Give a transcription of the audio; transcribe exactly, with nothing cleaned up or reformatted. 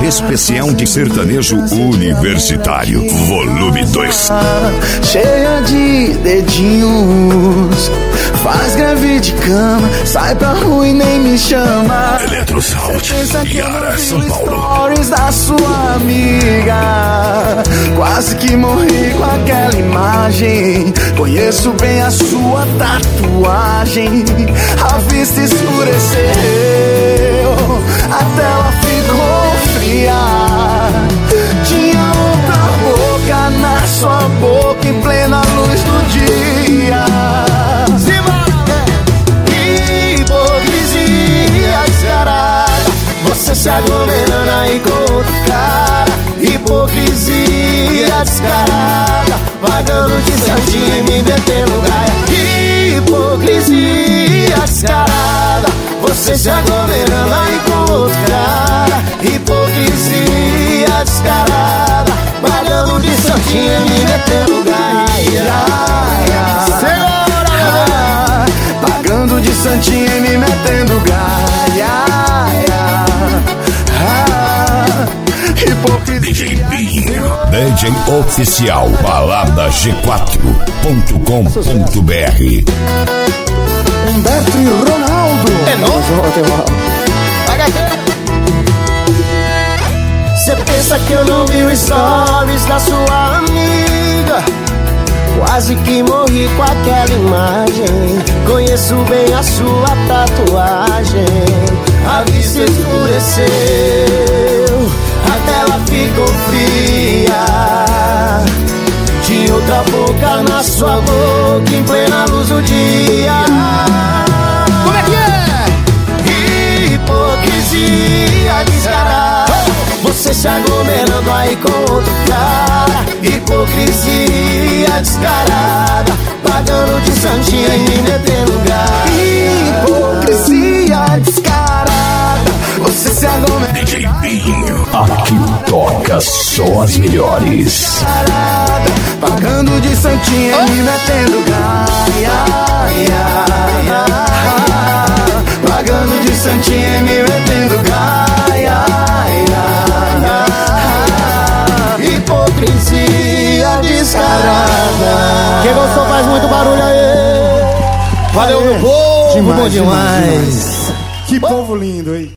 especial de sertanejo universitário, volume dois. Cheia de dedinhos, faz greve de cama, sai pra rua e nem me chama. Eletrosound, Yara, São Paulo. Stories da sua amiga, quase que morri com aquela imagem. Conheço bem a sua tatuagem. A vista escureceu, a tela ficou fria. Tinha outra boca na sua boca em plena luz do dia. Hipocrisia descarada, você se aglomerando aí com outro cara. Hipocrisia descarada, pagando de santinho e me metendo gaia. Hipocrisia descarada, você se aglomerando aí com outro cara. Hipocrisia descarada, pagando de santinho e me metendo gaia. Segura! Pagando de santinho e me metendo gaia. Hipocrisia. D J Binho, D J oficial, balada g quatro ponto com ponto b r. Humberto e Ronaldo. É novo? Cê pensa que eu não vi os stories da sua amiga? Quase que morri com aquela imagem. Conheço bem a sua tatuagem. A vista escureceu, a tela ficou fria. Tinha outra boca na sua boca em plena luz do dia. Como é que é? Hipocrisia descarada, você se aglomerando aí com outro cara. Hipocrisia descarada, pagando de santinha e me metendo gato. Hipocrisia descarada, você se aglomerando. D J Binho, aqui toca só as melhores. Pagando de santinha e me metendo gaia. Pagando de santinha e me metendo gaia. Hipocrisia descarada. Quem gostou faz muito barulho aí. Valeu, meu povo, Demais, bom demais. demais, demais. Que povo lindo, hein?